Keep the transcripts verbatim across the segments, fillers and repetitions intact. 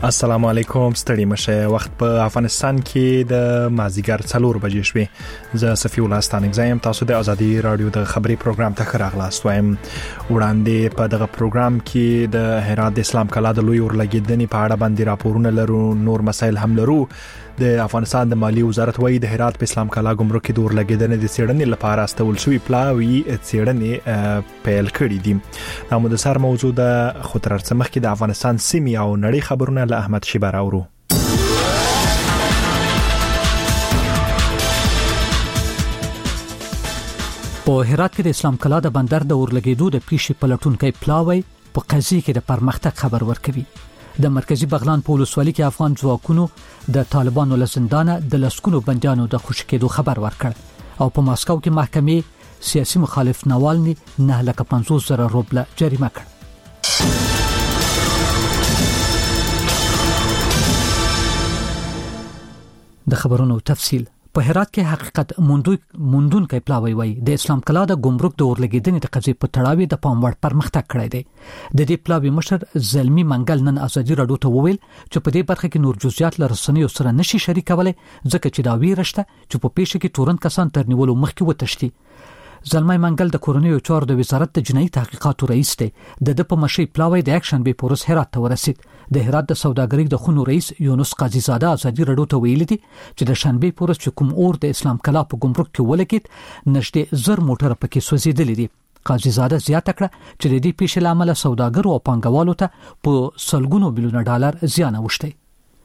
السلام علیکم، ستړي مشه. وخت په افغانستان کې د مازیګر څلور بجې شوې. زه صفی الله ستانک زایم. تاسو د ازادي رادیو د خبري پروګرام ته راغلاست وایم. وړاندې په دغه پروګرام کې د هرات د اسلام کلا د لوی اورلګیدنې په اړه باندې راپورونه لرو، نور مسایل هم لرو. د افغانستان د مالی وزارت وایي د هرات په اسلام کلا ګمرک کې د اورلګیدنې د څېړنې لپاره استول شوی پلاوی څېړنې پیل کړې دي. دا مدسر موضوع د خطر سمخ کې د افغانستان سیمې او نړۍ خبرونه له احمد شیبر اورو. په هرات کې د اسلام کلا د بندر د اورلګیدو د پیښې پلټونکو پلاوی په قضیه کې د پرمختګ خبر ورکوي. د مرکزی بغلان په ولسوالۍ کې افغان ځواکونو د طالبانو له زندانه د لسکونو بنديانو د خوشی کېدو خبر ورکړ او په ماسکو کې محکمې سیاسي مخالف نوالني نه لکه پنځوس زره روبله جریمه کړ. د خبرونو تفصیل. په هرات کې حقیقت موندون کې پلاوی وای د اسلام کلا د ګمرک د اورلګیدنې د قضیې په تړاو د پام وړ پرمختګ کړی دی. د دې پلاوی مشر زلمی منګل نن ازادي رادیو ته وویل چې په دې برخه کې نور جزئیات لرسنیو سره نشي شریکولای ځکه چې دا ویرشته چې په پیښه کې تورن کسان تر نیولو مخکې وتښتي. زلمی منګل د کورنیو چارو د وزارت د جنایي تحقیقاتو رئیس دی. د د په مشي پلاوی د اکشن به پورس هرات ته ورسید. د هرات د سوداګرۍ د خونو رئیس یونس قاضي زاده ازادي رادیو ته ویل دي چې د شنبه پورس چې کوم اور د اسلام کلا په ګمرک کې ولګید نشته زر موټر پکې سوځیدلې دي. قاضي زاده زیاته کړه چې د دې پیښې لامل سوداګرو او پانګوالو ته په سلګونو میلیونه ډالر زیان اوښتي.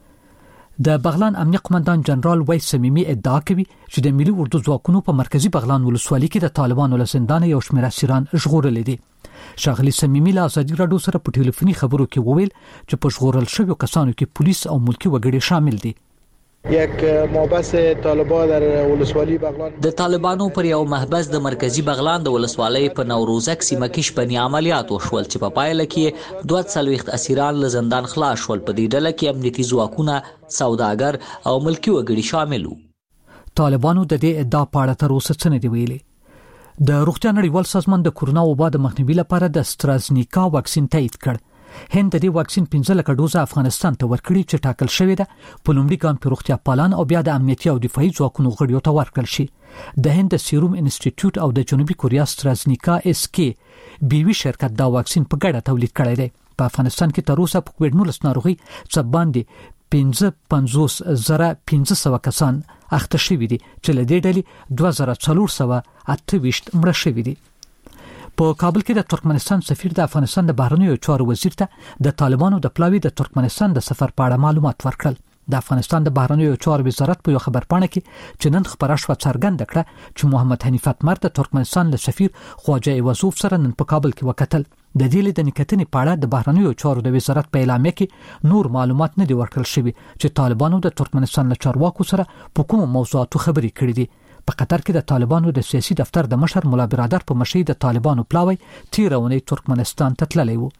د بغلان امنیه قومندان جنرال ویس سمیمی ادعا کوي چې د ملي اردو ځواکونو په مرکزی بغلان ولسوالۍ کې د طالبانو له زندان یو شمېر اسیران ژغورل دي. شاغلی سمیمی له ازادي رادیو سره په ټلیفوني خبرو کې وویل چې په ژغورل شویو کسانو کې پولیس او ملکی وګړي شامل دي. یک محبس طالبان در ولسوالی بغلان د طالبانو پر یو محبس د مرکزی بغلان د ولسوالۍ په نوروزک سیمه کې شپنی عملیات وشول چې په پایله کې دوه څلوېښت اسیران له زندان خلاص شول. په دې ډله کې امنیتي ځواکونه، سوداګر او ملکی وګړي شامل وو. طالبانو د دې ادعا په اړه تر اوسه څه نه دی ویلي. د روغتیا نړیوال سازمان د کورونا وبا د مخنیوي لپاره د استرازنیکا واکسین تایید کړ. هند د دې واکسین پنځه لک ډوزه افغانستان ته ورکړي چې ټاکل شوې ده په لومړي ګام په روغتیا پالان او بیا د امنیتي او دفاعي ځواکونو غړیو ته ورکړل شي. د هند د سیروم انسټیټیوټ او د جنوبي کوریا استرازنیکا اس کې بیوی شرکت دا واکسین په ګډه تولید کړی دی. په افغانستان کې تر اوسه په کووډ نولس ناروغي څخه باندې پنځه پنځوس زره پنځه سوه کسان اخته شوي دي چې له دې ډلې دوه زره څلور سوه اته ویشت مړه شوي دي. په کابل کې د ترکمنستان سفیر د افغانستان د بهرنیو چارو وزیر ته د طالبانو د پلاوی د ترکمنستان د سفر په اړه معلومات ورکړل. د افغانستان د بهرنیو چارو وزارت په یو خبرپاڼه کې چې نن خبره شوه څرګنده کړه چې محمد حنیف اتمر د ترکمنستان له سفیر خواجه ایوازوف سره نن په کابل کې وکتل. د دې لیدنې کتنې په اړه د بهرنیو چارو د وزارت په اعلامیه کې نور معلومات نه دي ورکړل شوي چې طالبانو د ترکمنستان له چارواکو سره په کومو موضوعاتو خبرې کړې دي. په قطر کې د طالبانو د سیاسي دفتر د مشر مولا برادر په مشرۍ د طالبانو پلاوی تیر اونۍ ترکمنستان ته تللی و.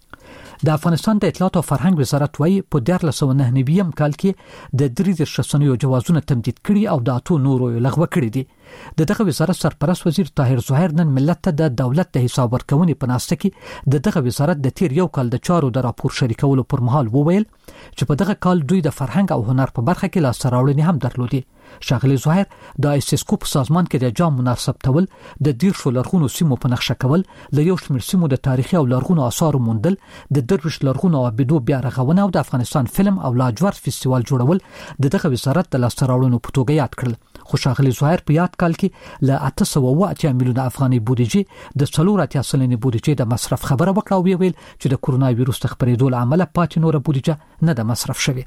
د افغانستان د اطلاعات او فرهنګ وزارت وايي په دیارلس سوه نهه نوي کال کې د درې دېرش رسنیو جوازونه تمدید کړي او د اتو نورو لغوه کړي دي. د دغه وزارت سرپرست وزیر طاهر ظاهر نن ملت ته د دولت د حساب ورکونې په ناسته کې د دغه وزارت د تیر یو کال د چارو د راپور شریکولو پر مهال وویل چې په دغه کال دوی د فرهنګ او هنر په برخه کې لاسته راوړنې هم درلودې. شاغلی ظاهر د ایسیسکو په سازمان کې د جام مناسب تول د دیرشو لرغونو سیمو په نقشه کول، له یو شمېر سیمو د تاریخي او لرغونو آثارو موندل، د درویش لرغونو عابدو بیا رغونه او د افغانستان فلم او لاجورد فستیوال جوړول د دغه وزارت د لاسته راوړنو په توګه یاد کړل. خو شاغلی ظاهر په یاد کال کې له اته سوه اوه اتیا میلیونه افغاني بودیجې د څلور اتیا سلنې بودیجې د مصرف خبره وکړه او ویل چې د کورونا وایروس د خپرېدو له امله پاتې نوره بودیجه نه ده مصرف شوې.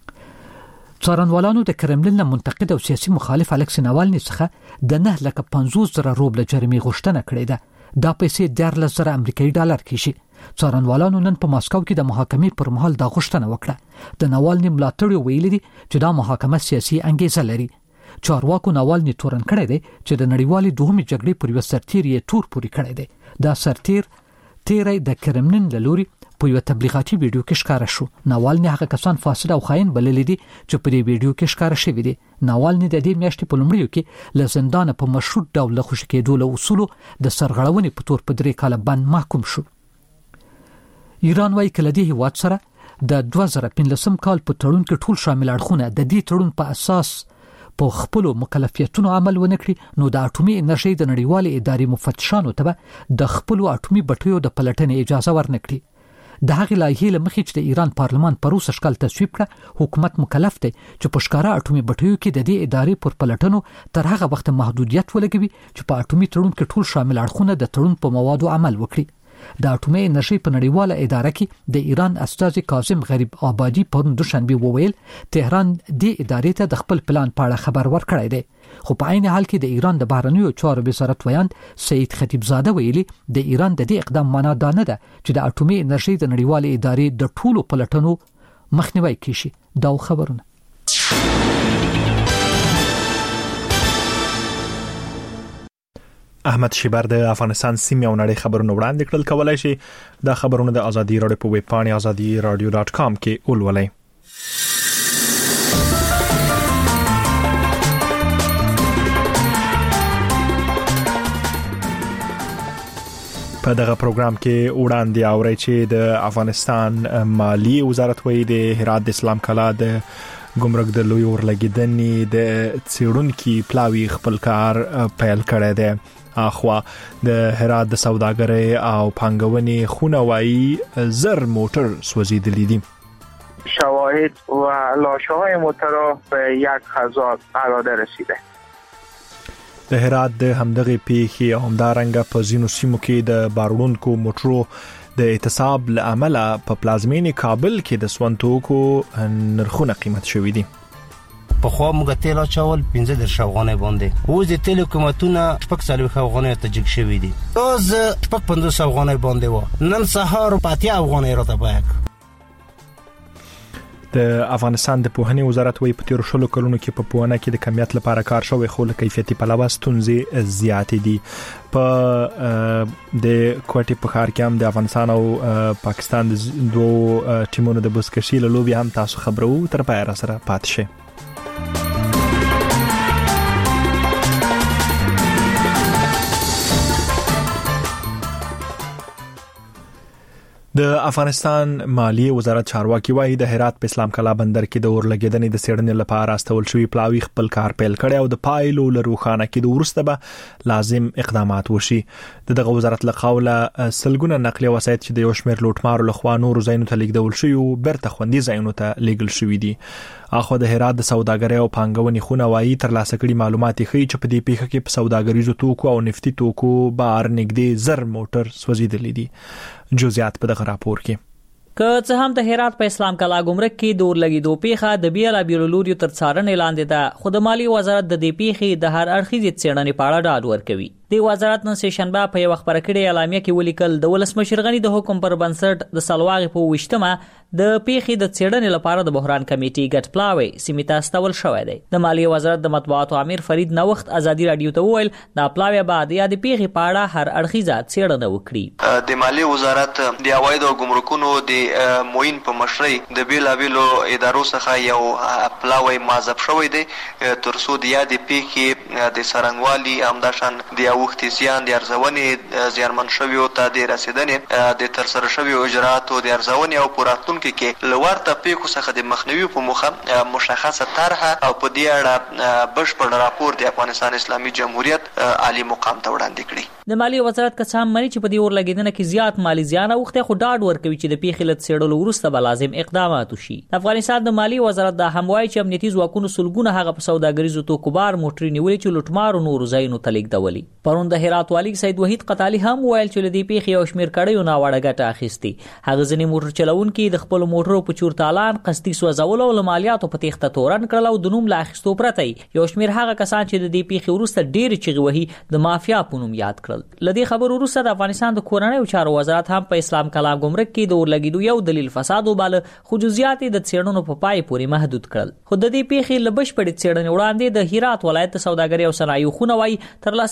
څارنوالانو د کرملین له منتقد او سیاسي مخالف الکسی ناوالني څخه د نه لکه پنځوس زره روبله جریمې غوښتنه کړې ده. دا پیسې دیارلس زره امریکایي ډالر کېږي. څارنوالانو نن په ماسکو کې د محاکمې پر مهال دا غوښتنه وکړه. د ناوالني ملاتړو ویلي دي چې دا محاکمه سیاسي انګیزه لري. چارواکو ناوالني تورن کړی دی چې د نړیوالې دوهمې جګړې پر یو سرتیر یې تور پوري کړی دی. دا سرتیر تیری د کرملین له لوري په یو تبلیغاتي ویډیو کې ښکاره شو. ناوالني هغه کسان فاسد او خاين بللي دي چې په دې ویډیو کې ښکاره شوی دي. ناوالني د دې میاشتې په لومړیو کې له زندان په مشروط ډول خوشی کېدو له اصولو د سرغړونې په تور په درې کاله بند محکوم شو. ایران وايي کله دې هیواد سره د دوه زره پنځلسم کال په تړون کې ټول شامل اړخونه د دې تړون په اساس په خپل مکلفیتونو عمل ونکړي نو د اټومي انرژي د نړیوالې ادارې مفتشانو ته د خپل اټومي بټیو د پلټنې اجازه ورنکړي. د هغې لایحې له مخې چې د ایران پارلمان پروسه شکل تصویب کړه، حکومت مکلف دی چې په ښکاره اټومي بټیو کې د دې ادارې پر پلټنو تر هغه وخت محدودیت ولګوي چې په اټومي تړون کې ټول شامل اړخونه د تړون په موادو عمل وکړي. د اټومي انرژي په نړیواله اداره کې د ایران استازي کاظم غریب آبادي پرون دوشنبه وویل تهران د ادارې ته د خپل پلان په اړه خبر ورکړی دی، خو په عین حال کې د ایران د بهرنیو چارو وزارت ویاند سید خطیبزاده ویلي د ایران د دې اقدام معنا دا نه ده چې د اټومي انرژي د نړیوالې ادارې د ټولو پلټنو مخنیوي کیشي. دا خبرونه احمد شیبر د افغانستان سیمې او نړۍ خبرونه وړاندې کړل. کولای شي دا خبرونه د ازادي رادیو په ویب پاڼه ازادي رادیو ډاټ کام کې ولولئ. په دغه پروګرام کې وړاندې اوري چې د افغانستان مالی وزارت وایي د هرات د اسلام کلا د ګمرک د لوی ورلګیدنې د څېړونکو پلاوی خپل کار پیل کړی دی. اخوا د هرات د سوداګرۍ او پانګونې خونه وایي زر موټر سوځیدلي دي. شواهد و لاشه‌های موتر به یک هزار قرارداد رسیده. د هرات د همدغه پیښې او همدارنګه په ځینو سیمو کې د باروړونکو موټرو د اعتصاب له امله په پلازمینې کابل کې د سونتوکو نرخونه قیمت شوي دي. په خوا موږ تیل اچول پنځه دېرش افغانۍ باندې، اوس د تیلو قیمتونه شپږ څلوېښت افغانۍ ته جګ شوي دي. اوس شپږ پنځوس افغانۍ باندې و، نن سهار په اتیا افغانۍ راته بیه. د افغانستان د پوهنې وزارت وایي په تیرو شلو کلونو کې په پوهنه کې د کمیت لپاره کار شوی، خو له کیفیتي پلوه ستونزې زیاتې دي. په د کوټې په ښار کې هم د افغانستان او پاکستان د دوه ټیمونو د بزکشي له لوبې هم تاسو خبرو، تر پایه را سره پاتې شئ. د افغانستان مالی وزارت چارواکي وایي د هرات په اسلام کلا بندر کې د اورلګیدنې د څېړنې لپاره استول شوی پلاوی خپل کار پیل کړی او د پایلو له روښانه کېدو وروسته به لازم اقدامات وشي. دغه وزارت له قوله سلګونه نقلیه وسایط چې د یو شمېر لوټمارو لخوا نورو ځایونو ته لیږدول شوي او بیرته خوندي ځایونو ته لیږل شوي دي. اخو د هرات د سوداګرۍ او پانګونې خونه وایي ترلاسه کړي معلومات ښیي چې په دې پیښه کې په سوداګریزو توکو او نفتي توکو بار نږدې زر موټر سوځېدلي دي. جزئیات په دغه راپور کې. که څه هم د هرات په اسلام کلا ګمرک کې د اورلګیدو پیښه د بیلا بیلو لوري تر څارنې لاندې ده، خو د مالی وزارت د دې پیښې د هر اړخیزې څېړنې په اړه ډاډ ورکوي. د وزارت نن سه شنبه په یو خبره کړې اعلامیه کې ولیکل د ولسمشر غنی د حکم پر بنسټ د سلواغې په وشتمه د پیښې د څېړنې لپاره د بحران کمیټې ګټ پلاوی سیمه ته استول شوې ده. د مالی وزارت د مطبوعاتو امیر فرید نوښت ازادي رادیو ته وویل د پلاوی بعد یا د پیښې په اړه هر اړخیزه څېړنه وکړي. د مالی وزارت د عواید او ګمرکونو د موین په مشرۍ د بیلا بیلو ادارو څخه یو پلاوی مازب شوی دی ترڅو د یاد پیښې د سرنګوالي همداشان د اوختي زیان د ارزونې زیانمن شویو ته د رسیدنې د ترسره شویو اجراتو د ارزونې او پوراتونکو کې لورته پیښو څخه د مخنیوي په موخه مشخصه طرحه او په دې اړه بشپړ راپور د افغانستان اسلامي جمهوریت عالی مقام ته وړاندې کړی. د مالی وزارت کسان مني چې په دې اورلګیدنه کې زیات مالی زیان اوخته، خو ډاډ ورکوي چې د پیښې له څېړلو وروسته به لازم اقدامات وشي. د افغانستان د مالی وزارت د هم وایي چې امنیتي ځواکونو سلګونه هغه په سوداګریزو توکو بار موټرې نیولې چې لوټمارو نورو ځایونو ته لیږدولي. پرون د هرات والی سید وحید قتالی هم ویل چې لدی پیښې یو شمېر کړیو ناوړه ګټه اخیستي. هغه ځینې موټر چلوونکي د خپل موټرو په چورتالان قصدي سوځول او مالیاتو په تېښته تورن کړل او د نوم لا اخیستو پرته یو شمېر هغه کسان چې د دې پیښې وروسته ډېر چغې وهي د مافیا په نوم یاد کړل. لدی خبر وروسته د افغانستان د کورنیو چارو وزارت هم په اسلام کلا ګمرک کې د اورلګیدو یو دلیل فساد وباله، خو جزئیات د څېړنو په پای پورې محدود کړل. خو د دې پیښې له بشپړې څېړنې وړاندې د هرات ولایت سوداګرۍ او صنایع خونه وایي ترلاسه کړي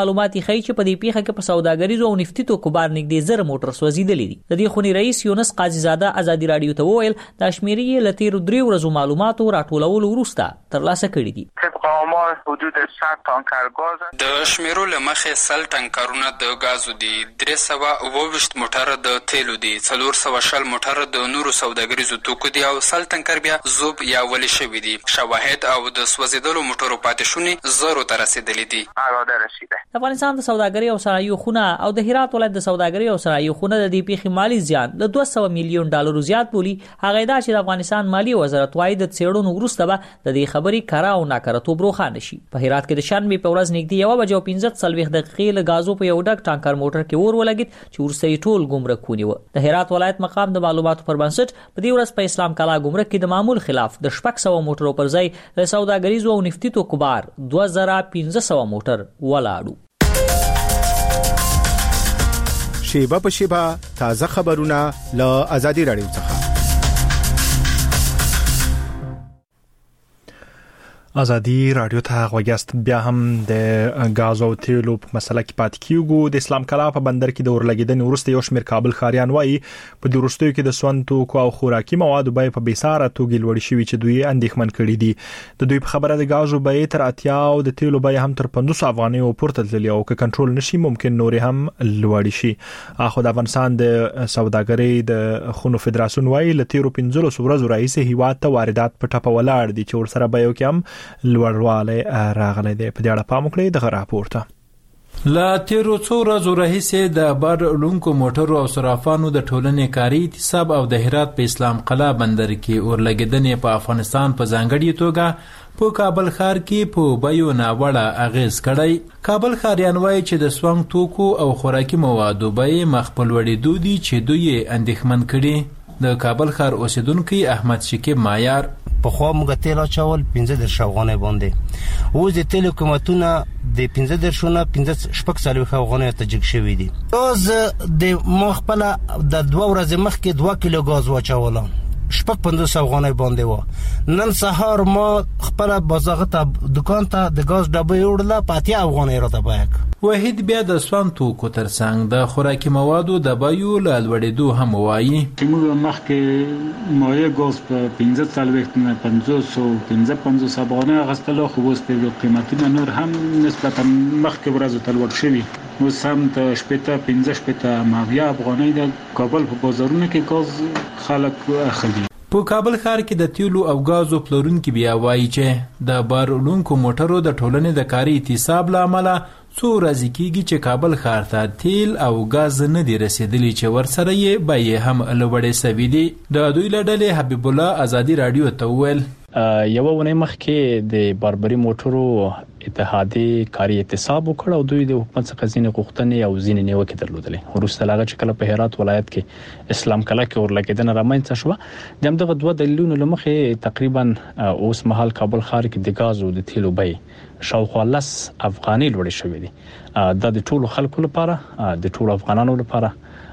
معلومات ښیي چې په دې پیښه کې په سوداګریزو او نفتي توکو بار نږدې زر موټر سوځېدلي دي. د دې خونې رئیس یونس قاضي زاده ازادي رادیو ته وویل د شمیرې یې له تېرو درې ورځو معلوماتو راټولولو وروسته ترلاسه کړي دي. حدود صد تانکر غاز د شمیرو له مخې سل ټانکرونه د غازو دي، درې سوه اوه ویشت موټره د تیلو دي، څلور سوه شل موټره د نورو سوداګریزو توکو دي او سل ټانکر بیا زوب یا ولې شوي دي. شواهد او د سوځېدلو موټرو پاتې شونې زرو ته رسېدلي دي. د افغانستان د سوداګرۍ او صنایعو خونه او د هرات ولایت د سوداګرۍ او صنایعو خونه د دې پیښې مالی زیان له دوه سوه میلیون ډالرو زیات بولي. هغه دا چې د افغانستان مالی وزارت وايي د څېړنو وروسته به د دې خبرې کره او ناکره‌توب روښانه شي. په هرات کې د شنبې په ورځ نږدې یوه بجه او پنځه څلوېښت دقیقې له غازو په یو ډک ټانکر موټر کې اور ولګېد چې وروسته یې ټول ګمرک ونیوه. د هرات ولایت مقام د معلوماتو پر بنسټ په دې ورځ په اسلام کلا ګمرک کې د معمول خلاف د شپږ سوه موټرو پر ځای له سوداګریزو او نفتي توکو بار دوه زره پنځه سوه موټر ولاړو. شیبه په شیبه تازه خبرونه له ازادي رادیو څخه. ازادي رادیو ته غوښتل بیا هم د غاز او تیلو په مسله کې پات کیږو. د اسلام کلا په بندر کې د اورلګیدنې وروسته یو شمېر کابل ښاریان وایي په دې وروستیو کې د سون توکو او خوراکي موادو بیې په بیساره توګه لوړې شوې چې دوی اندېښمن کړي دي. د دوی په خبره د غازو بیې تر اتیا او د تیلو بیې هم تر پنځوس افغانۍ او پورته تللي او که کنټرول نشي ممکن نورې هم لوړې شي. اخو د افغانستان د سوداګرۍ د خونو فدراسیون وایي له تیرو پنځلسو ورځو راهیسې هیواد ته واردات په ټپه ولاړ دي چې ورسره بیو کې هم لوړوالی راغلی دی. په دې اړه پام وکړئ دغه راپورته. لا تیرو څو ورځو راهیسې د بار وړونکو موټرو او صرافانو د ټولنې کاري اعتصاب او د هرات په اسلام قلا بندر کې اورلګیدنې په افغانستان په ځانګړې توګه په کابل ښار کې په بیو ناوړه اغیز کړی. کابل ښاریان وایي چې د سونګ توکو او خوراکي موادو بیې مخ په لوړېدو دي چې دوی یې اندېښمن کړي. د کابل ښار اوسیدونکي احمد شکیب مایار په خوا موږ تیل اچول پنځه دېرش افغانۍ باندې، اوس د تیلو قیمتونه د پنځه دېرشونه پنځه شپږ څلوېښت افغانۍ ته جګ شوي دي. ګاز د ما خپله د دوه ورځې مخکې دوه کیلو ګاز واچوله شپږ پنځوس افغانۍ باندې وه. نن سهار ما خپله بازاغه ته دکان ته د ګاز ډبه وړله په اتیا افغانۍ راته بیه کړه. وحید بیا د سون توکو ترڅنګ د خوراکي موادو د بیو له لوړېدو هم وایي چې موږ مخکې مایع ګاز په پنځه څلوېښت نه پنځوس او پنځه پنځوس افغانۍ اخیستلو، خو اوس د قیمتونه نور هم نسبتا مخکې ورځو ته لوړ شوي. اوس هم د شپېته پنځه شپېته اویا افغانۍ د کابل په بازارونو کې ګاز خلک اخلي. په کابل ښار کې د تیلو او غازو پلورونکي بیا وایي چې د بار وړونکو موټرو د ټولنې د کاري اعتصاب له امله څو ورځې کېږي چې کابل ښار ته تیل او غاز نه دي رسېدلي چې ورسره یې بیې هم لوړې سوي دي. د دوی له ډلې حبیب الله ازادي رادیو ته وویل یوه ونې مخکې د باربري موټرو اتحادیې کاري اعتصاب وکړ او دوی د حکومت څخه ځینې غوښتنې او ځینې نیوکې درلودلې. وروسته له هغه چې کله په هرات ولایت کې اسلام کلا کې اورلګیدنه رامنځته شوه، د همدغه دوه دلیلونو له مخې تقریبا اوس مهال کابل ښار کې د غاز او د تیلو بیې شاوخوا لس افغانۍ لوړې شوې دي. دا د ټولو خلکو لپاره د ټولو افغانانو لپاره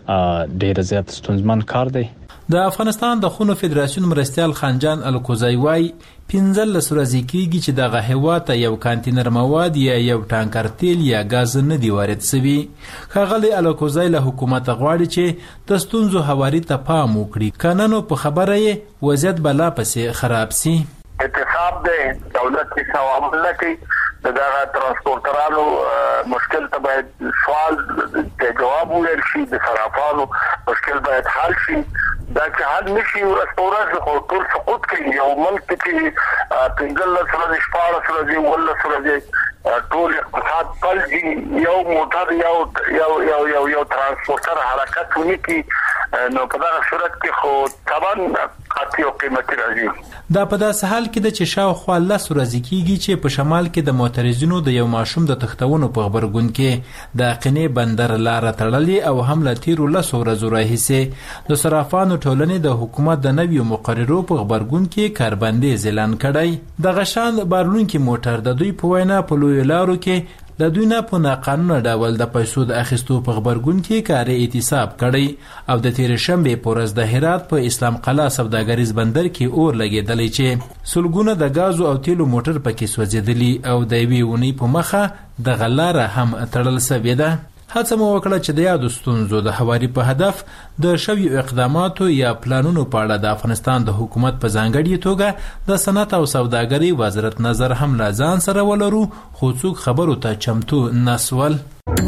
ډېر زیات ستونزمن کار دی. د افغانستان د خونو فدراسیون مرستیال خانجان الکوزی وای پنځلس ورځې کېږي چې دغه هیواد ته یو کانتینر مواد یا یو ټانکر تیل یا غاز نه دی وارد شوی. ښاغلی الکوزی له حکومت غواړي چې د ستونزو هواري ته پام وکړي، کنه نو په خبره یې وضعیت به لا پسې خراب سي. اعتصاب دی، دولت کې سوال نه کوي، دغه ترانسپورټرانو مشکل ته باید سوال ته جواب ویل شي، د صرافانو مشکل باید حل شي. دا چې حل نشي ورسپورز خو ټول سقوط کوي. یو ملک کې پنځلس ورځې شپاړس ورځې اوولس ورځې ټول اقتصاد پلځي، یو موټر یو یو یو یو یو ترانسپورټر حرکت ونی کی، نو په دغه صورت کې خو طبعا قاطع او قیمتي راځي. دا په داسې حال کې د چې شاوخوا لس ورځې کېږي چې په شمال کې د معترضینو د یو ماشوم د تښتونو په غبرګون کې د قینې بندر لاره تړلې او هم له تیرو لسو ورځو راهیسې د صرافانو ټولنې د حکومت د نویو مقررو په غبرګون کې کاربندیز اعلان کړی. دغه شان بارونکي موټر د دوی په وینا په لویو لارو کې د دوی نه په ناقانونه ډول د پیسو د اخیستو په خبرګون کې کاري اعتصاب کړی او د تیر شنبه په ورځ د هرات په اسلام قلعه سوداګریز بندر کې اور لګیدلی چې سلګونه د غازو او تیلو موټر پکې سوځېدلی او د یوې اونۍ په مخه د غلاره هم تړل شوې ده. هڅه مو وکړه چې د یادو ستونزو د هواري په هدف د شویو اقداماتو یا پلانونو په اړه د افغانستان د حکومت په ځانګړي توګه د صنعت او سوداګرۍ وزارت نظر هم له ځان سره ولرو، خو څوک خبرو ته چمتو نسول.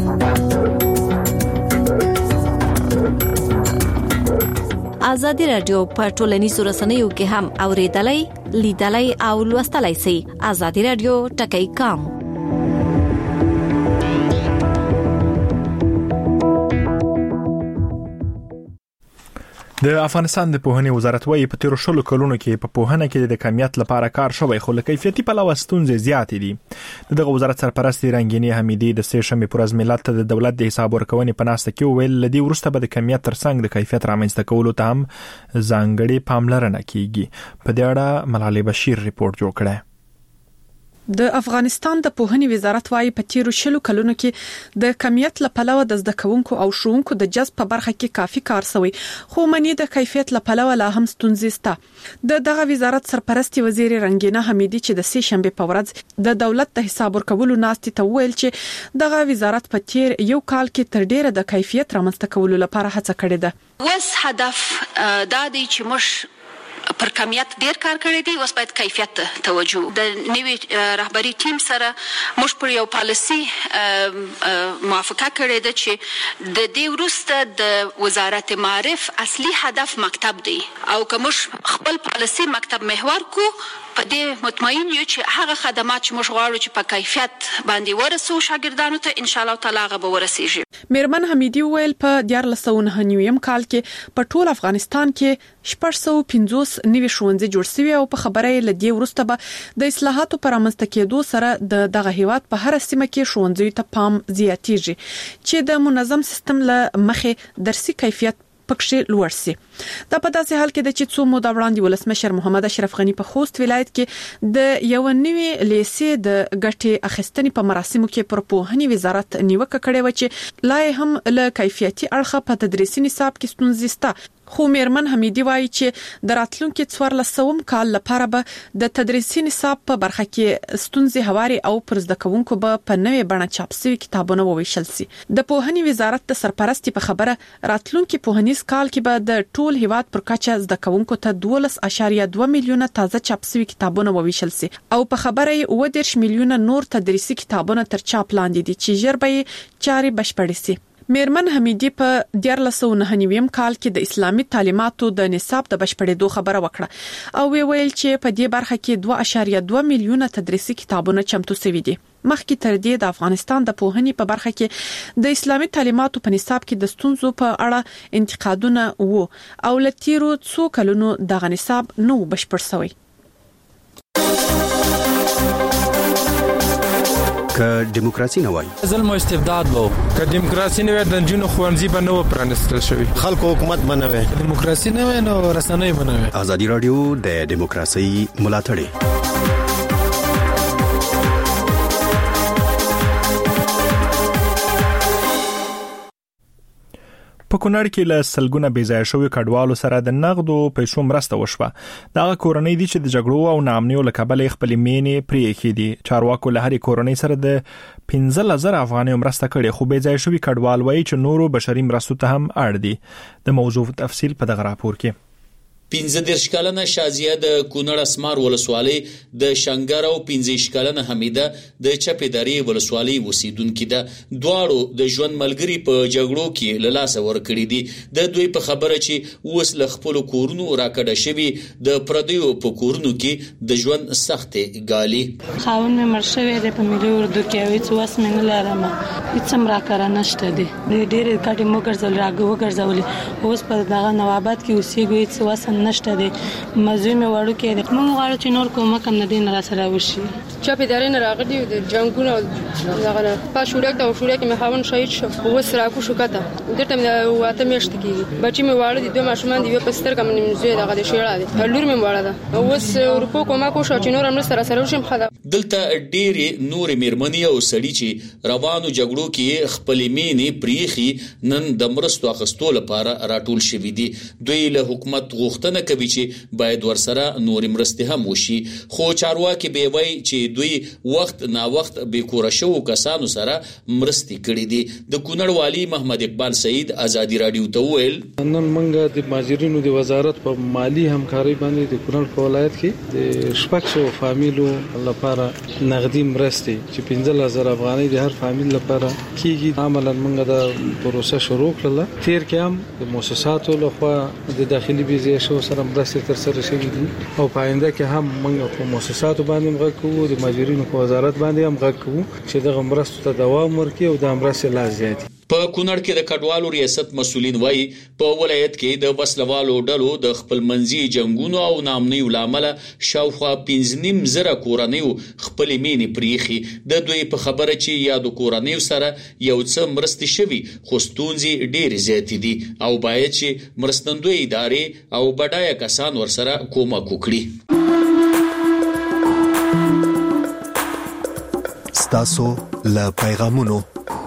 ازادي رادیو په ټولنیزو رسنیو کې هم اوریدلای، لیدلای او لوستلای شئ. ازادي رادیو ټکی کام. د افغانستان د پوهنې وزارت وايي په تیر شلو کلونو کې په پوهنه کې د کمیت لپاره کار شوی، خو له کیفیتي پلوه ستونزې زیاتې دي. دغه وزارت سرپرست رنگینی حمیدي د سه شنبه پر ورځ ملت ته د دولت د حساب ورکونې په ناسته کې ویل لدی ورسته به د کمیت ترڅنګ د کیفیت رامنځته کولو ته هم ځانګړې پاملرنه کیږي. په دې اړه ملالۍ بشیر ریپورت جوړ کړی. د افغانستان د پوهنې وزارت وايي په تیرو شلو کلونو کې د کمیت لپاره د زده کوونکو او ښوونکو د جذب په برخه کې کافي کار شوی، خو منی د کیفیت لپاره لا هم ستونزې شته. د دغه وزارت سرپرست وزیر رنگینه حمیدي چې د سه شنبه په ورځ د دولت د حساب ورکولو ناستې ته ویل چې دغه وزارت په تیر یو کال کې تر ډیره د کیفیت رامنځته کولو لپاره هڅه کړې ده. وس هدف دا دی چې موږ پر کمیت ډیر کار کړی دی، اوس باید کیفیت توجه. د نوې رهبری ټیم سره موږ پر یو پالیسی موافقه کړې ده چې د دې وروسته د وزارت معارف اصلي هدف مکتب دی، او که موږ خپل پالیسی مکتب محور کو په دې مطمئن یو چې هغه خدمات چې موږ غواړو چې په کیفیت باندې ورسو شاګردانو ته ان شاء الله تعالی هغه به ورسیږي. میرمن حمیدي ویل په دیار لسونه نویم کال کې په ټول افغانستان کې شپږ سوه پنځوس نوي ښوونځي جوړ شوي او په خبره یې لدی ورسته به د اصلاحاتو پر رامنځته کېدو سره د دغه هیواد په هر سیمه کې ښوونځي ته پام زیاتیږي چې د منظم سیستم له مخې درسي کیفیت پکښې لوړ سي. دا په داسې حال کې د چې څو موده وړاندې ولسمشر محمد اشرف غنی په خوست ولایت کې د یو نوې لیسې د ګټې اخیستنې په مراسمو کې پر پوهنې وزارت نیوکه کړې و چې لا هم له کیفیتي اړخه په تدریسي نصاب کې ستونزې شته. خو میرمن حمیدي وایي چې د راتلونکي څوارلسم کال لپاره به د تدریسي نصاب په برخه کې ستونزې هواري او پر زده کوونکو به په نوې بڼه چاپ شوي کتابونه وویشل سي. د پوهنې وزارت د سرپرستی په خبره راتلونکي پوهنیز کال کې به د ټول هیواد پر کچه زده کوونکو ته دولس اعشاریه دوه میلیونه تازه چاپ شوي کتابونه وویشل سي، او په خبره یې اووه دېرش میلیونه نور تدریسي کتابونه تر چاپ لاندې دي چې ژر به یې چارې بشپړې سي. میرمن حمیدي په دیار لسونه نویم کال کې د اسلامي تعلیماتو د نصاب د بشپړېدو خبره وکړه او وی ویل چې په دې برخه کې دوه اعشاریه دوه میلیونه تدریسي کتابونه چمتو شوي دي. مخکې تر دې د افغانستان د پوهنې په برخه کې د اسلامي تعلیماتو په نصاب کې د ستونزو په اړه انتقادونه وو او لتیرو څو کلونو دغه نصاب نو بشپړ شوی. که دیموکراسي نه وای ظلم او استبداد وو، که دیموکراسي نه وای د جنونو خوانزي به نه پرانستل شوی، خلکو حکومت به نه وای، دیموکراسي نه وای نو رسنۍ به نه وای. ازادي رادیو د دیموکراسي ملاتړ په کونړ کې له سلګونه بې ځایه شویو کډوالو سره د نغدو پیسو مرسته وشوه. دغه کورنۍ دي چې د جګړو او ناامنیو له کبله خپل مینې پرې کېدي. چارواکو له هرې کورنۍ سره د پنځه زره افغانۍ مرسته کړې، خو بې ځایه شوي کډوال وایي چې نورو بشري مرستو ته هم اړ دي. د موضوع تفصیل په دغه راپور کې. پنځه دېرش کلنه شازیه د کونړ اسمار ولسوالۍ د شنګر او پنځه کلنه حمیده د چپېداري ولسوالۍ اوسیدونکې ده. دواړو د ژوند ملګری په جګړو کې له لاسه ورکړي دي. د دوی په خبره چې اوس له خپلو کورونو راکډه شوي د پردیو په کورونو کې د ژوند سختې ګالي. خاون مې مړ شوی دی په ملي اردو کې او هېڅ وس مې نه لرم، هېڅ هم راکاره نشته دی. ډېرې کټې مو ګرځولې راګه وګرځولې، اوس په دغه نواباد کې اوسېږو، هېڅ وس نشته دی. مزوی مې وړو کې دی، موږ غواړو چې نور کومک هم نه دی نه راسره وشي. چاپېداري نه راغلي د جنګونو دغه په شوړک ته شوړک کې مې خاون شهید شو، اوس راکو شو کته دلته مې واته میاشت کېږي. بچی مې واړه دي، دوه ماشومان دي، یو په سترګه مې زوی دغه د شیړه دی، لور مې واړه ده. اوس اروپا کومک وشو چې نور هم سره سره وشم. خدا دلته ډېری نور میرمنې او سړي چې روانو جګړو کې خپل مینې پریخي نن د مرستو اخیستو لپاره راټول شوي دي. دوی له حکومت غوښتنه کوي چې باید ورسره نور مرستې هم وشي، خو چارواکي به وایي چې دوی وخت نا وخت بې کوره شوو کسانو سره مرستې کړې دي. د کونړ والی محمد اقبال سعید ازادي رادیو ته وویل نن موږ د ماجرینو د وزارت په مالی همکاري باندې د کونړ په ولایت کې د شپږ سوه فامیلو لپاره نغدي مرستې چې پنځه زره افغانۍ د هر فامیل لپاره کیږي. عملاً موږ د پروسه شروع کړله. تیر کې هم د مؤسساتو لخوا د داخلي ویزې سره مرستې تر سره شوې دي او په آینده کې هم موږ په مؤسساتو باندې غږ کوو، د ماجرینو په وزارت باندې هم غږ کوو چې دغه مرستو ته دوام ورکړي او د مرستې لا زیات. په کونړ کې د کډوالو ریاست مسولین وایي په ولایت کې د وسلوالو ډلو د خپل منځي جنگونو او نامنیو لامل شاوخوا پنځه نیم زره کورنیو خپل مینې پریخي. د دوی په خبره چې یادو کورنیو سره یو څه مرستې شوي خو ستونزې ډېرې زیاتې دي او باید چې مرستندوی ادارې او بډایه کسان ورسره کومک وکړي. ستاسو له پیغامونو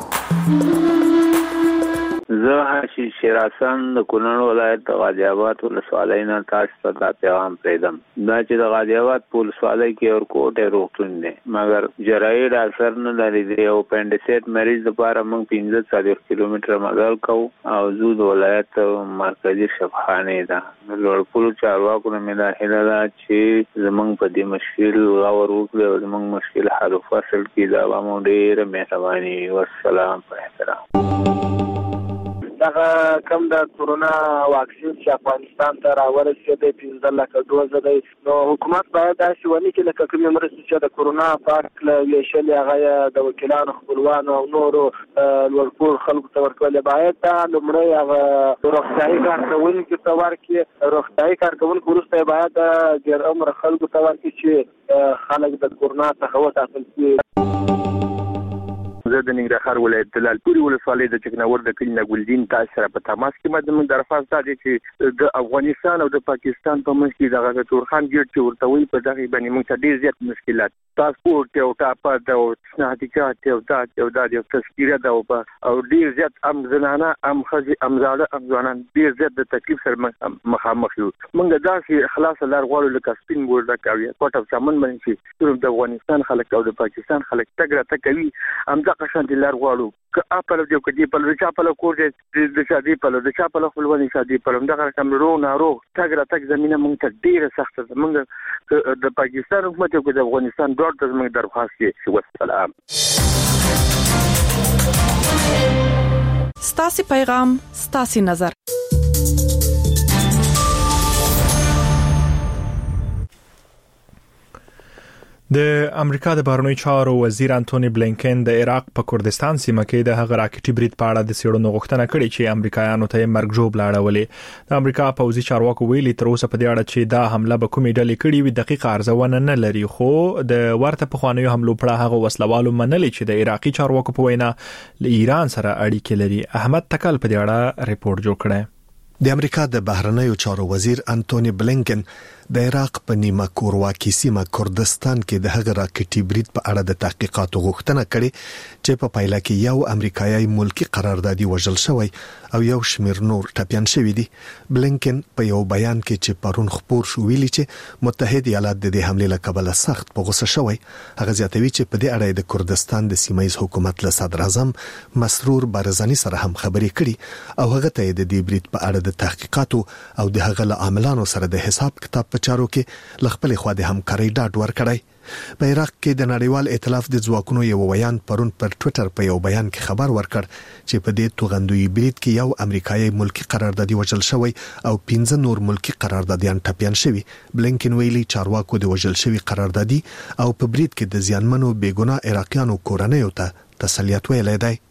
زه هاشم شیراسان د کونړ ولایت د غازی آباد ولسوالۍ نه تاسو ته دا پیغام پرېږدم. دا چې د غازی آباد په ولسوالۍ کې اورکوټ روغتون دی مګر جراحي ډاکټر نه لري. د یو اپنډیسایټ مریض لپاره موږ پنځه څلوېښت کیلومتره مزل کوو او زه د ولایت مرکزي شفاخانې ده. د لوړپوړو چارواکو نه مې دا هیله ده چې زموږ په دې مشکل غور وکړي او زموږ مشکل حل و فصل کړي. دا به مو ډېره مهرباني. والسلام په احترام. دغه کوم د کورونا واکسین چې افغانستان ته راورسېد پنځه لکه ډوز دی، نو حکومت باید داسې ونې کې لکه کومې مرستې چې د کورونا په هکله ویشلې هغه د وکیلانو خپلوانو او نورو لوړپوړو خلکو ته ورکولې، باید دا لومړی هغه روغتیایي کارکوونکو ته ورکړي. روغتیایي کارکوونکو وروسته باید ډېر عمر خلکو ته ورکړي چې خلک د کورونا څخه وساتل شي. زه د ننګرهار ولایت د لالپورې ولسوالۍ د چکناور د کلي نګلدین تاسو سره په تماس کې ما زموږ درخواست دا دی چې د افغانستان او د پاکستان په منځ کې دغه تورخان ګیټ چې ورته وایي په دغه باندې موږ ته ډېر زیات مشکلات پاسپورت او ټاپه او شناختی او دا او دا د تذکیره دا او ډېر زیات ام زنانه ام ښځې ام زاړه ام ځوانان ډېر زیات د تکلیف سره مخامخ یو. موږ داسې خلاص لار غواړو لکه سپین بورډک او کوټه چمن باندې چې د افغانستان خلک او د پاکستان خلک تګ راتګ کوي همدا قشان دي لار غواړو که اپل دی که دی په چا په کور دی د شادي په د چا په خپلواني شادي په دغه کوم رو نارو تګ راتګ زمينه موږ ته ډیره سخته ده. موږ د پاکستان حکومت او د افغانستان دوه د موږ درخواست کې والسلام. ستاسي پیغام ستاسي نظر. د امریکا د بهرنیو چارو وزیر انټونی بلینکن د عراق په کردستان سیمه کې د هغه راکټي برید په اړه د سیړنو غوښتنه کړې چې امریکایانو ته مرګ جوړ لاړولې. د امریکا پوځي چارواکو ویلي تر اوسه په دې اړه چې دا حمله به کومې ډلې کړې وي دقیق ارزونه نه لري، خو د ورته پخوانیو حملو پر هغه وسلوالو منلي چې د عراقي چارواکو په وینا له ایران سره اړیکې لري. احمد تکل په دې اړه ریپورت جوړ کړی. د امریکا د بهرنیو چارو وزیر انټونی بلینکن د عراق په نیمه کورواکي سیمه کردستان کې د هغه راکټي برید په اړه د تحقیقاتو غوښتنه کړې چې په پایله کې یو امریکایي ملکی قراردادي وژل شوی او یو شمیر نور ټپيان شوی دي. بلینکن په یو بیان کې چې پرون خبر شو ویلي چې متحد ایالات د دې حمله له کبله سخت په غوسه شوی. هغه زیاتوي چې په دې اړه د کردستان د سیمایي حکومت له صدر اعظم مسرور بارزانی سره هم خبرې کړي او هغه ته د دې برید په اړه د تحقیقاتو او د هغه له عاملانو سره د حساب کتاب په چارو کې لخپل خوا د همکاري ډاډ ورکړی. په عراق کې د نړیوال ائتلاف د ځواکونو یو ویان پرون پر ټوئیټر په یو بیان کې خبر ورکړ چې په دې توغندوی برید کې یو امریکایي ملکی قراردادي وژل شوی او پنځه نور ملکی قراردادیان ټپيان شوي. بلینکن ویلي چارواکو د وژل شوی قراردادي او په برید کې د زیانمنو بیګناه عراقیانو کورنیو ته تسلیت ویلي دی.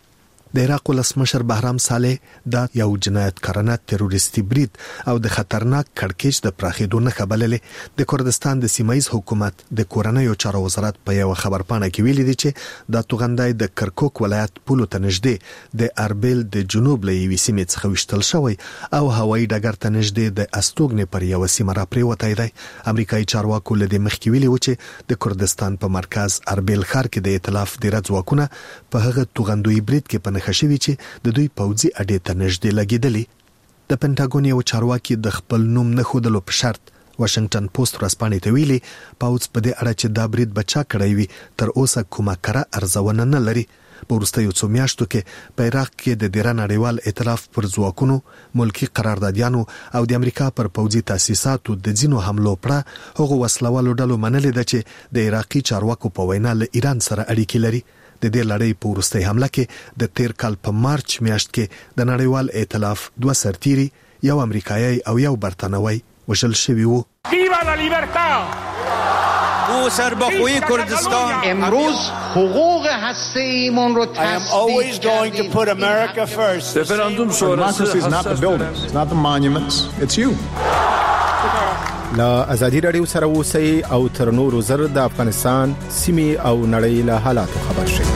د عراق ولسمشر بهرام صالح دا یو جنایتکارانه تروریستي برید او د خطرناک کړکېچ د پراخېدو نښه بللې. د کردستان د سیمایي حکومت د کورنیو چارو وزارت په یو خبرپاڼه کې ویلي دي چې دا توغندای د کرکوک ولایت پولو ته نږدې د اربیل د جنوب له یوې سیمې څخه وشتل شوی او هوایي ډګر ته نږدې د استوګنې پر یو سیمه را پریوتی دی. امریکایي چارواکو له دې مخکې ویلي و چې د کردستان په مرکز اربیل ښار کې د ائتلاف ډیره ځواکونه په هغه توغندوي برید کې په نښه شوي چې د دوی پوځي اډې ته نږدې لګېدلي. د پنټاګون یو چارواکي د خپل نوم نه ښودلو په شرط واشنگټن پوسټ ورځپاڼې ته ویلي پوځ په دې اړه چې دا برید بچا کړی وي تر اوسه کومه کره ارزونه نه لري. په وروستیو څو میاشتو کې په عراق کې د ډیره نړیوال ائتلاف پر ځواکونو ملکی قراردادیانو او د امریکا پر پوځي تاسیساتو د ځینو حملو پړه هغو وسلوالو ډلو منلې ده چې د عراقي چارواکو په وینا له ایران سره اړیکې لري. د دې لړۍ په وروستۍ حمله کې د تیر کال په مارچ میاشت کې د نړیوال ائتلاف دوه سرتیري یو امریکایي او یو برتانوي وژل شوي وو. ویوا لا لیبرتا او سربخوی کردستان امروز حقوق هسته‌ایمون رو تثبیت کردیم. رفراندوم شورای is not the buildings, it's not the monuments, it's you. لا ازادي رادیو سره اوسئ او تر نورو زر د افغانستان سیمې او نړۍ له حالاتو خبر شئ.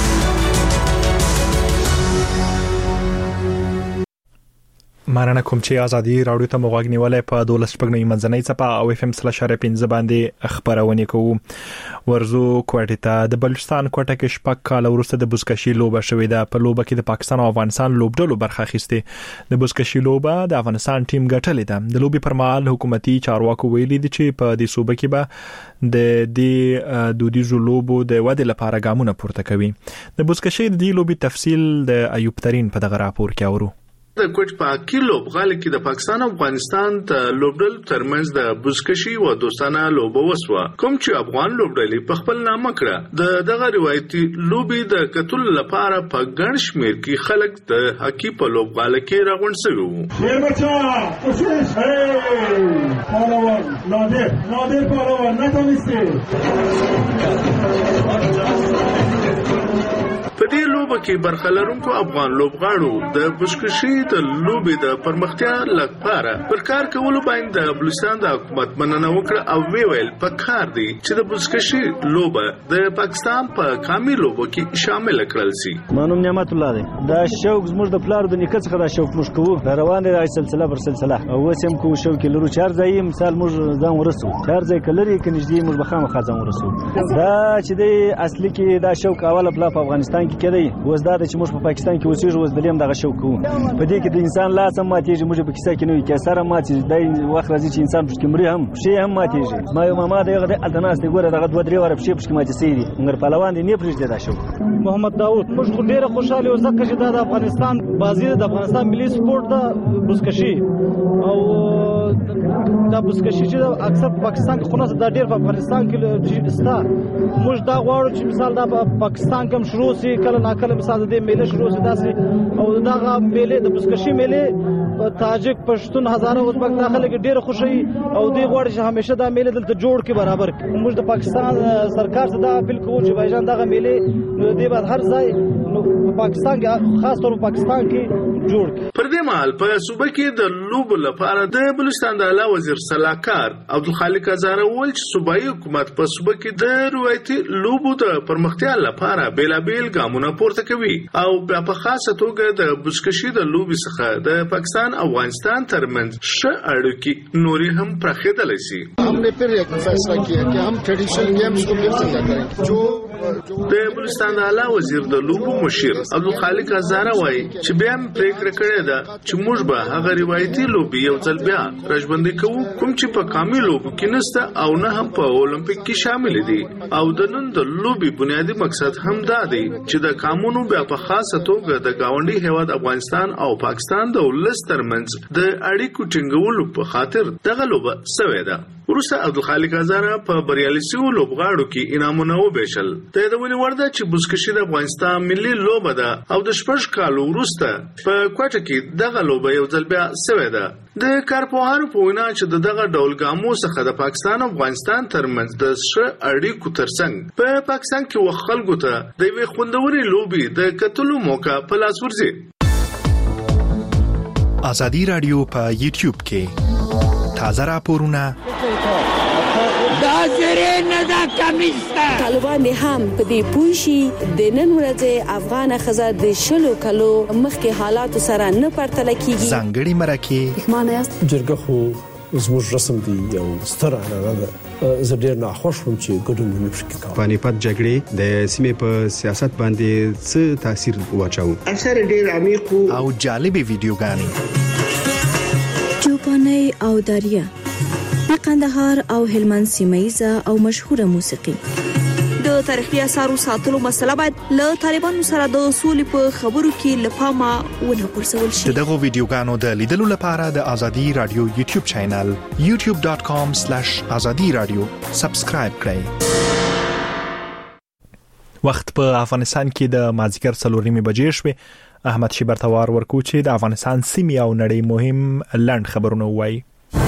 ماننه کوم چې ازادي رادیو ته موغ نیولای په دولس شپږنی منځنۍ صفه او اف ام سلاش پنځه باندې خبرونه کوو. ورزو کوټه ته د بلوچستان کوټه کې شپږ کال وروسته د بوسکشي لوبه شوې ده. په لوبه کې د پاکستان او افغانستان لوبډلو برخه اخیسته. د بوسکشي لوبه د افغانستان ټیم ګټلې ده. د لوبي پر مهال حکومتي چارواکو ویلي دي چې په دې صوبه کې به د دې دودیزو لوبو د ودې لپاره ګامونه پورته کوي. د بوسکشي د دې لوبي تفصیل د ایوب ترين په دغه راپور کې اورو. د کوټ په کیلو غال کې د پاکستان او افغانستان ته لوبډل ترمنځ د بوسکشي او دوستانه لوبه وسوه کوم چې افغان لوبډلې په خپل نامه کړه. د دغه روایتي لوبي د قتل لپاره په ګڼ شمیر کې خلک د حقي په لوبغاله کې راغونډ شوي وو. شیر بچا کوشش هي پالوان نادر نادر پالوان نتونسته. په دې لوبه کې برخه لرونکو افغان لوبغاړو د بوسکشي د لوبې د پرمختیا لپاره پر کار کولو باندې د بلوچستان د حکومت مننه وکړه او ویل په کار دی چې د بوسکشي لوبه د پاکستان په قومي لوبو کې شامل کړل شي. مانوم نعمت الله دی. دا شوق زموږ د پلار د نیکه څخه دا شوق موږ کوو. دا روان دی د سلسله پر سلسله او وسم کو شوق لرو چار ځای مثال موږ ځان ورسو چار ځای کلري کې نږدې موږ بخامه خزان ورسو. دا چې دی اصلي کې دا شوق اوله په افغانستان کې کېدی وز دا چې موږ په پاکستان کې اوسېږو وز دلیم دغه شوق کوو. په دې کې د انسان لاس هم ماتېږي موږ په کیسه کې نه وي کې سره ماتېږي دا وخت راځي چې انسان پښې مري هم شي هم ماتېږي. ما یو ماما دغه د التناس دی ګوره دغه دوه درې واره پښې پښې ماتې سي دي موږ پهلوان دي نه پرېږدي دا شوق. محمد داوود موږ خو ډېر خوشاله یو ځکه چې دا د افغانستان بازي د افغانستان ملي سپورت د بوسکشي او دا بوسکشي چې اکثر په پاکستان کې خلاص دا ډېر په افغانستان کې ستا موږ دا غواړو چې مثال دا په پاکستان کې شروع سي کله نا کله مثال د میله شروع سي داسې او دغه میله د بوسکشي میله تاجک پښتون هزاره ازبک داخله کې ډېر خوشي او دوی غواړي چې همیشه دا میله دلته جوړ کې برابر موږ د پاکستان سرکار څخه دا اپیل کوو چې بایجان دغه میله دی بعد هر ځای په پاکستان کې خاص طور په پاکستان کې جوړ کی. پر دې مهال په صوبه کې د لوب لپاره د بلوچستان د اعلی وزیر صلاحکار عبدالخالق هزاره ول چې صوبایي حکومت په صوبه کې د روایتي لوبو د پرمختیا لپاره بیلابیل ګامونه پورته کوي او په خاصه توګه د بوسکشي د لوبي څخه د پاکستان او افغانستان ترمنځ ښه اړیکې نوري هم پراخېدلی شي. हमने फिर एक फैसला किया कि हम ट्रेडिशनल गेम्स को फिर से करेंगे. जो د بلوچستان د اعلی وزیر د لوبو مشیر عبدالخالق هزاره وایي چې بیا هم پریکړه کړې ده چې موږ به هغه روایتي لوبي یو ځل بیا راژوندي کوو کوم چې په قومي لوبو کې نشته او نه هم په اولمپیک کې شامل دي او د نن د لوبي بنیادی مقصد هم دا دی چې د قانونو بیا په خاصه توګه د گاونډي هیواد افغانستان او پاکستان د ولس ترمنځ د اړیکو ټینګولو په خاطر دغه لوبه سوې ده. وروسته عبدالخالق هزاره په بریالي شویو لوبغاړو کې انعامونه وبېشل. د یادونې وړ ده چې بوسکشي د افغانستان ملي لوبه ده او د شپږ کالو وروسته په کوټه کې دغه لوبه یو ځل بیا سوې ده. د کارپوهانو په وینا چې دغه ډول ګامو څخه د پاکستان او افغانستان ترمنځ د ښه اړیکو ترڅنګ په پاکستان کې وخلکو ته د یوې خوندورې لوبې د کتلو موقع په لاس ورځي. ازادي رادیو په یوټیوب کې تازه راپورونه دا زره نه دا کمیسته طالبان هم په دې پوښي د نن ورځې افغان خزر د شلو کلو مخکې حالات سره نه پرتل کیږي. ځانګړي مرکه معنی جرګه خو زموږ رسم دی یو ستر اړه ده. زه ډیر نه خوښ وم چې ګډون مې وکړ. پانیپت جګړې د سیمې په سیاست باندې څه تاثیر واچاو؟ اثر ډیر عمیق او جالب ویډیوګانې چوپاني او داریا د قندهار او هلمند سیمایزه او مشهوره موسیقي. د تاریخي اثارو ساتلو مسله باید له طالبانو سره د اصول په خبرو کې لپاره ونه غورځول شي. دغه ویډیوګانو د لیدلو لپاره د ازادي رادیو یوټیوب چینل یوټیوب ډاټ کام سلیش ازادي رادیو سبسکرایب کړئ. وخت په افغانستان کې د مازیګر څلور نیمې بجې شوې. احمد شیبر توار ورکو چې د افغانستان سیمې او نړۍ مهم لنډ خبرونه وایي.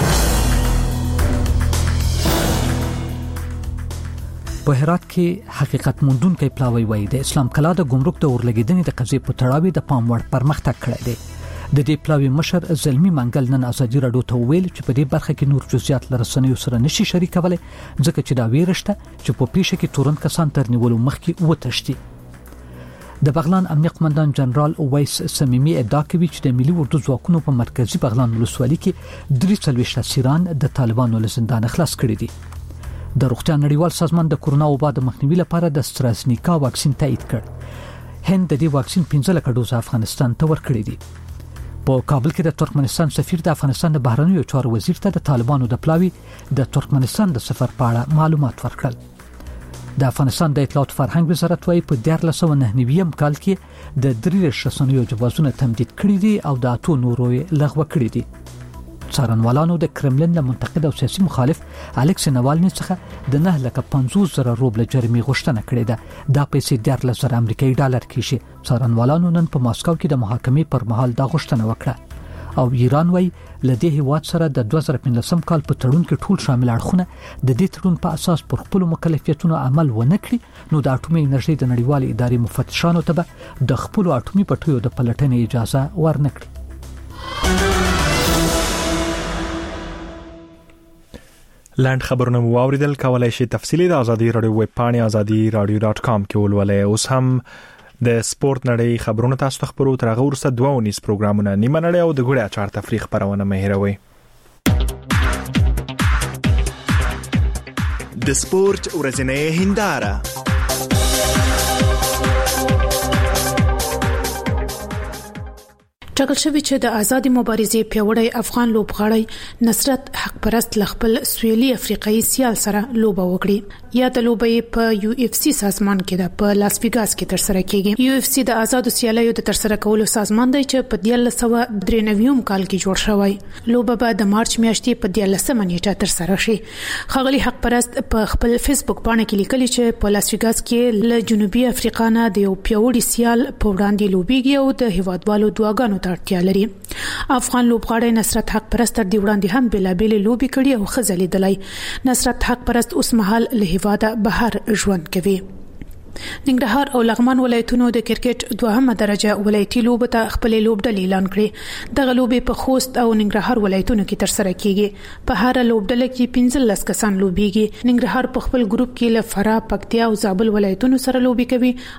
په هرات کې حقیقت موندونکو پلاوی وایي د اسلام کلا د ګمرک د اورلګیدنې د قضیې په تړاو د پام وړ پرمختګ کړی دی. د دې پلاوی مشر زلمی منګل نن ازادي رادیو ته ویل چې په دې برخه کې نور جزئیات لرسنیو سره نشي شریکولای ځکه چې دا ویرشته چې په پیښه کې تورن کسان تر نیولو مخکې وتښتي. د بغلان امنیه قومندان جنرال اویس سمیمی ادعا کوي چې د ملي اردو ځواکونو په مرکزی بغلان ولسوالۍ کې درې څلوېښت اسیران د طالبانو له زندان خلاص کړي دي. د روغتیا نړیوال سازمان د کورونا وبا د مخنیوي لپاره د استرازنیکا واکسین تایید کړ. هند د دې واکسین پنځه لک ډوز افغانستان ته ورکړي دي. په کابل کې د ترکمنستان سفیر د افغانستان د بهرنیو چارو وزیر ته د طالبانو د پلاوی د ترکمنستان د سفر په اړه معلومات ورکړل. د افغانستان د اطلاعات فرهنګ وزارت وايي په دیارلس سوه نهه نوي کال کې د درې رسنیو جوازونه تمدید کړي دي او د اتو نورو لغوه کړي دي. څارنوالانو د کرملین له منتقد او سیاسي مخالف الکس نوالني څخه د نه لک پنځوس زره روبل جریمې غوښتنه کړې ده. دا پیسې دیارلس زره امریکایي ډالر کېږي. څارنوالانو نن په ماسکو کې د محاکمې پر مهال دا غوښتنه وکړه. او ایران وايي لدې هیواد سره د دوه زره پنځلسم کال په تړون کې ټول شامل اړخونه د دې تړون په اساس پر خپل مکلفیتونو عمل ونه کړي نو د اټومي انرژي د نړیوال ادارې مفتشانو ته به د خپل اټومي پټیو د پلټنې اجازه ورنکړي. لاند خبرونه مو اوریدل. کولای شئ تفصیلی د ازادي رادیو ویب پاڼې ازادي رادیو ډاټ کام کې ولولئ. اوس هم د سپورت نړۍ خبرونه تاسو ته خبرو تر هغه وروسته دوه ونیس پروګرامونه نیمه نړۍ او د ګوړې اچار تفریح خبرونه مه هېروئ. د سپورت ورځنۍ هنداره ټاکل شوی چې د آزادي مبارزې پیوړی افغان لوبغاړی نصرت حق پرست لخپل سویلي افریقایي سیال سره لوبه وکړي. یا د لوبې په یو اف سی سازمان کې د په لاس ویګاس کې تر سره کیږي. یو اف سی د آزادو سیالیو د تر سره کولو سازمان دی چې په دیارلس سوه درې نوي کال کې جوړ شوی. لوبه به د مارچ میاشتې په دیارلسمه نیټه تر سره شي. ښاغلي حق پرست په خپل فیسبوک باندې کې لیکلي چې په لاس ویګاس کې له جنوبي افریقا نه د یو پیوړی سیال په وړاندې لوبيږي او د هیوادوالو دعاګانو اړتیا لري. افغان لوبغاړی نصرت حق پرست تر دی وړاندې هم بلابل لوبي کړي او خزلې دلای. نصرت حق پرست اوس مهال له هیواده بهر ژوند کوي. ننګرهار او لغمان ولایتونو د کرکټ دوهمه درجه ولایتي لوبه ته خپل لوبډلې اعلان کړې. دغه لوبې په خوست او ننګرهار ولایتونو کې تر سره کیږي. په هر لوبډله کې پنځلس کسان لوبيږي. ننګرهار په خپل ګروپ کې له فراه، پکتیا او زابل ولایتونو سره لوبي کوي